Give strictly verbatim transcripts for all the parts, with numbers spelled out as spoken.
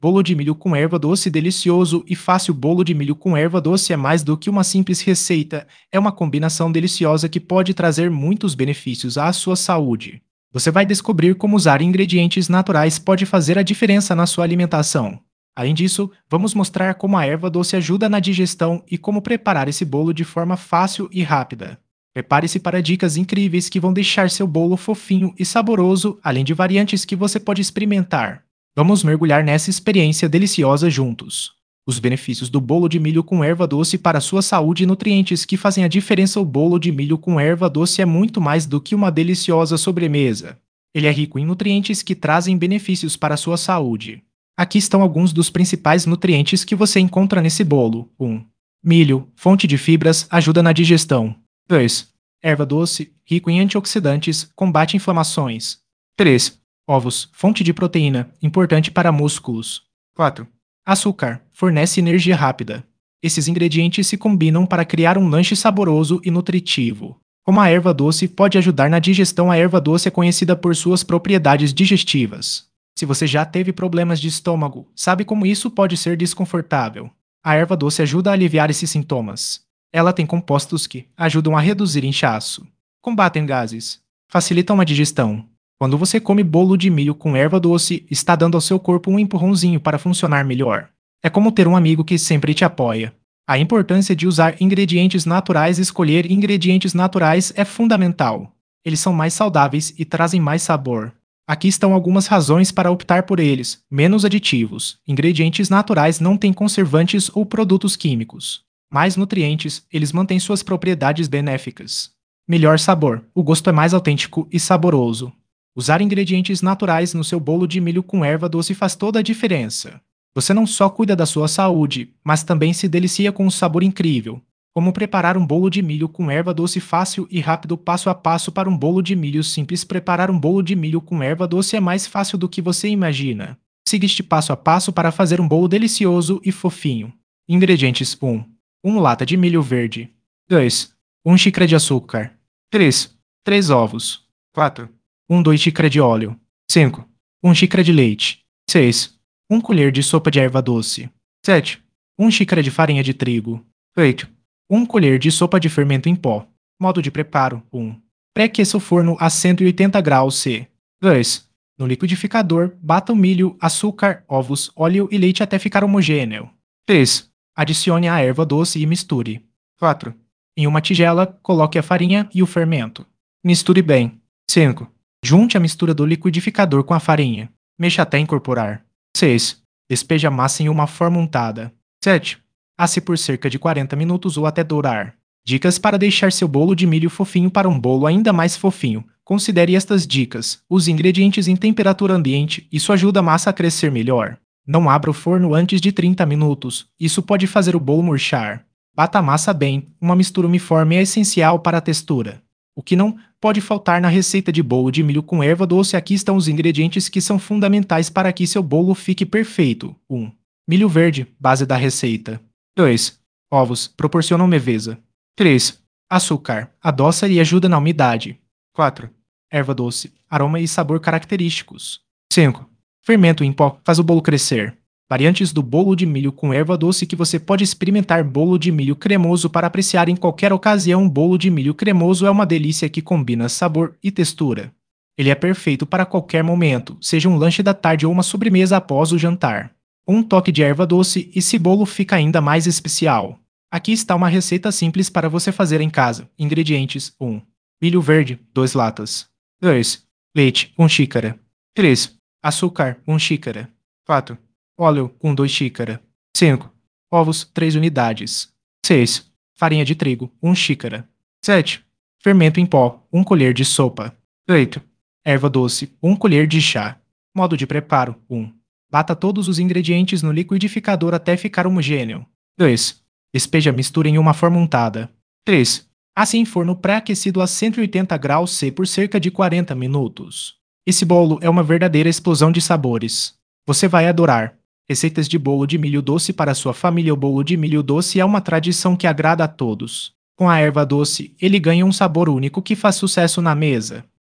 Bolo de milho com erva doce delicioso e fácil. Bolo de milho com erva doce é mais do que uma simples receita, é uma combinação deliciosa que pode trazer muitos benefícios à sua saúde. Você vai descobrir como usar ingredientes naturais pode fazer a diferença na sua alimentação. Além disso, vamos mostrar como a erva doce ajuda na digestão e como preparar esse bolo de forma fácil e rápida. Prepare-se para dicas incríveis que vão deixar seu bolo fofinho e saboroso, além de variantes que você pode experimentar. Vamos mergulhar nessa experiência deliciosa juntos. Os benefícios do bolo de milho com erva doce para a sua saúde e nutrientes que fazem a diferença. O bolo de milho com erva doce é muito mais do que uma deliciosa sobremesa. Ele é rico em nutrientes que trazem benefícios para a sua saúde. Aqui estão alguns dos principais nutrientes que você encontra nesse bolo. um. Milho, fonte de fibras, ajuda na digestão. dois. Erva doce, rico em antioxidantes, combate inflamações. três. Ovos, fonte de proteína, importante para músculos. quatro. Açúcar, fornece energia rápida. Esses ingredientes se combinam para criar um lanche saboroso e nutritivo. Como a erva doce pode ajudar na digestão. A erva doce é conhecida por suas propriedades digestivas. Se você já teve problemas de estômago, sabe como isso pode ser desconfortável. A erva doce ajuda a aliviar esses sintomas. Ela tem compostos que ajudam a reduzir inchaço, combatem gases, facilitam a digestão. Quando você come bolo de milho com erva doce, está dando ao seu corpo um empurrãozinho para funcionar melhor. É como ter um amigo que sempre te apoia. A importância de usar ingredientes naturais. Escolher ingredientes naturais é fundamental. Eles são mais saudáveis e trazem mais sabor. Aqui estão algumas razões para optar por eles. Menos aditivos. Ingredientes naturais não têm conservantes ou produtos químicos. Mais nutrientes, eles mantêm suas propriedades benéficas. Melhor sabor. O gosto é mais autêntico e saboroso. Usar ingredientes naturais no seu bolo de milho com erva doce faz toda a diferença. Você não só cuida da sua saúde, mas também se delicia com um sabor incrível. Como preparar um bolo de milho com erva doce fácil e rápido. Passo a passo para um bolo de milho simples. Preparar um bolo de milho com erva doce é mais fácil do que você imagina. Siga este passo a passo para fazer um bolo delicioso e fofinho. Ingredientes: um. uma lata de milho verde. dois. uma xícara de açúcar. três. três ovos. quatro. uma duas xícara de óleo. cinco. uma xícara de leite. seis. uma colher de sopa de erva doce. sete. uma xícara de farinha de trigo. oito. uma colher de sopa de fermento em pó. Modo de preparo: um. Pré-aqueça o forno a cento e oitenta graus C. dois. No liquidificador, bata o milho, açúcar, ovos, óleo e leite até ficar homogêneo. três. Adicione a erva doce e misture. quatro. Em uma tigela, coloque a farinha e o fermento. Misture bem. cinco. Junte a mistura do liquidificador com a farinha. Mexa até incorporar. seis. Despeje a massa em uma forma untada. sete. Asse por cerca de quarenta minutos ou até dourar. Dicas para deixar seu bolo de milho fofinho. Para um bolo ainda mais fofinho, considere estas dicas. Use ingredientes em temperatura ambiente, isso ajuda a massa a crescer melhor. Não abra o forno antes de trinta minutos, isso pode fazer o bolo murchar. Bata a massa bem, uma mistura uniforme é essencial para a textura. O que não pode faltar na receita de bolo de milho com erva doce. Aqui estão os ingredientes que são fundamentais para que seu bolo fique perfeito. um. Milho verde, base da receita. dois. Ovos, proporcionam leveza. três. Açúcar, adoça e ajuda na umidade. quatro. Erva doce, aroma e sabor característicos. cinco. Fermento em pó, faz o bolo crescer. Variantes do bolo de milho com erva doce que você pode experimentar. Bolo de milho cremoso para apreciar em qualquer ocasião. Bolo de milho cremoso é uma delícia que combina sabor e textura. Ele é perfeito para qualquer momento, seja um lanche da tarde ou uma sobremesa após o jantar. Um toque de erva doce e esse bolo fica ainda mais especial. Aqui está uma receita simples para você fazer em casa. Ingredientes: um. Milho verde, duas latas. dois. Leite, uma xícara. três. Açúcar, uma xícara. quatro. Óleo, uma duas xícaras. cinco. Ovos, três unidades. seis. Farinha de trigo, uma xícara. sete. Fermento em pó, uma colher de sopa. oito. Erva doce, uma colher de chá. Modo de preparo: um. Bata todos os ingredientes no liquidificador até ficar homogêneo. dois. Despeje a mistura em uma forma untada. três. Asse em forno pré-aquecido a cento e oitenta graus C por cerca de quarenta minutos. Esse bolo é uma verdadeira explosão de sabores. Você vai adorar. Receitas de bolo de milho doce para sua família. O bolo de milho doce é uma tradição que agrada a todos. Com a erva doce, ele ganha um sabor único que faz sucesso na mesa.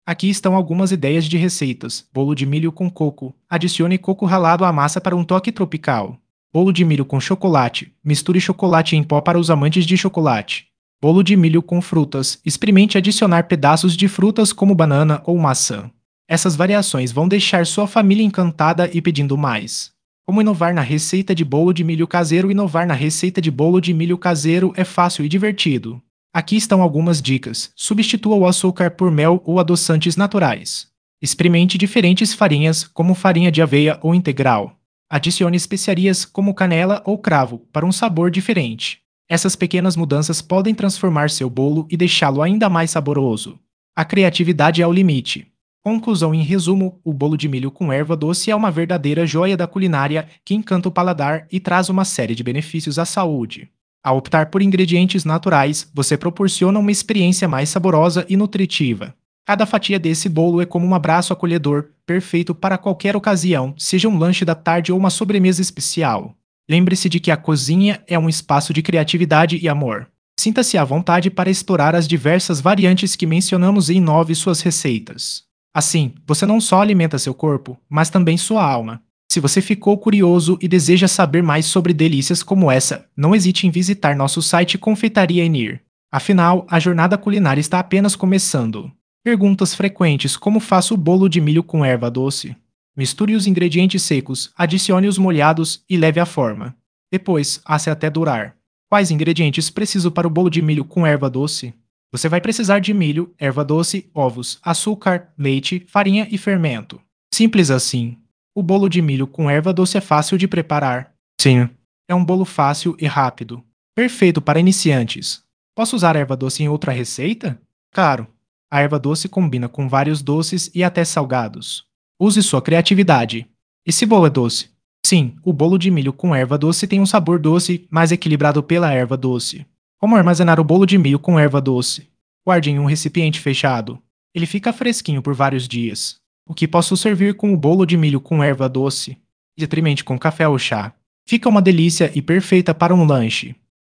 Aqui estão algumas ideias de receitas. Bolo de milho com coco. Adicione coco ralado à massa para um toque tropical. Bolo de milho com chocolate. Misture chocolate em pó para os amantes de chocolate. Bolo de milho com frutas. Experimente adicionar pedaços de frutas como banana ou maçã. Essas variações vão deixar sua família encantada e pedindo mais. Como inovar na receita de bolo de milho caseiro? Inovar na receita de bolo de milho caseiro é fácil e divertido. Aqui estão algumas dicas. Substitua o açúcar por mel ou adoçantes naturais. Experimente diferentes farinhas, como farinha de aveia ou integral. Adicione especiarias como canela ou cravo para um sabor diferente. Essas pequenas mudanças podem transformar seu bolo e deixá-lo ainda mais saboroso. A criatividade é o limite. Conclusão: em resumo, o bolo de milho com erva doce é uma verdadeira joia da culinária que encanta o paladar e traz uma série de benefícios à saúde. Ao optar por ingredientes naturais, você proporciona uma experiência mais saborosa e nutritiva. Cada fatia desse bolo é como um abraço acolhedor, perfeito para qualquer ocasião, seja um lanche da tarde ou uma sobremesa especial. Lembre-se de que a cozinha é um espaço de criatividade e amor. Sinta-se à vontade para explorar as diversas variantes que mencionamos e inove suas receitas. Assim, você não só alimenta seu corpo, mas também sua alma. Se você ficou curioso e deseja saber mais sobre delícias como essa, não hesite em visitar nosso site Confeitaria Enir. Afinal, a jornada culinária está apenas começando. Perguntas frequentes: como faço o bolo de milho com erva doce? Misture os ingredientes secos, adicione os molhados e leve à forma. Depois, asse até dourar. Quais ingredientes preciso para o bolo de milho com erva doce? Você vai precisar de milho, erva doce, ovos, açúcar, leite, farinha e fermento. Simples assim. O bolo de milho com erva doce é fácil de preparar. Sim. É um bolo fácil e rápido. Perfeito para iniciantes. Posso usar erva doce em outra receita? Claro. A erva doce combina com vários doces e até salgados. Use sua criatividade. Esse bolo é doce? Sim, o bolo de milho com erva doce tem um sabor doce, mais equilibrado pela erva doce. Como armazenar o bolo de milho com erva doce? Guarde em um recipiente fechado. Ele fica fresquinho por vários dias. O que posso servir com o bolo de milho com erva doce? Experimente com café ou chá. Fica uma delícia e perfeita para um lanche.